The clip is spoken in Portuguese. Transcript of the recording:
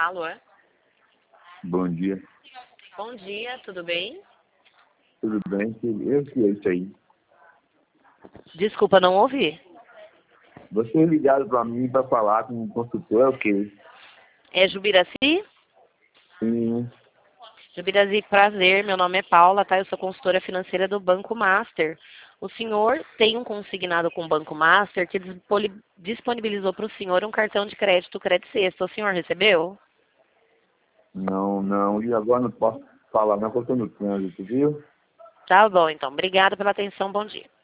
Alô? Bom dia. Bom dia, tudo bem? Tudo bem? Eu que é isso aí. Desculpa, não ouvi. Você ligado para mim para falar com o consultor é o quê? É Jubiraci? Sim. Jubiraci, prazer. Meu nome é Paula, tá? Eu sou consultora financeira do Banco Master. O senhor tem um consignado com o Banco Master que disponibilizou para o senhor um cartão de crédito Crédito Sexta. O senhor recebeu? Não. E agora não posso falar não, porque eu estou no trânsito, viu? Tá bom, então. Obrigada pela atenção. Bom dia.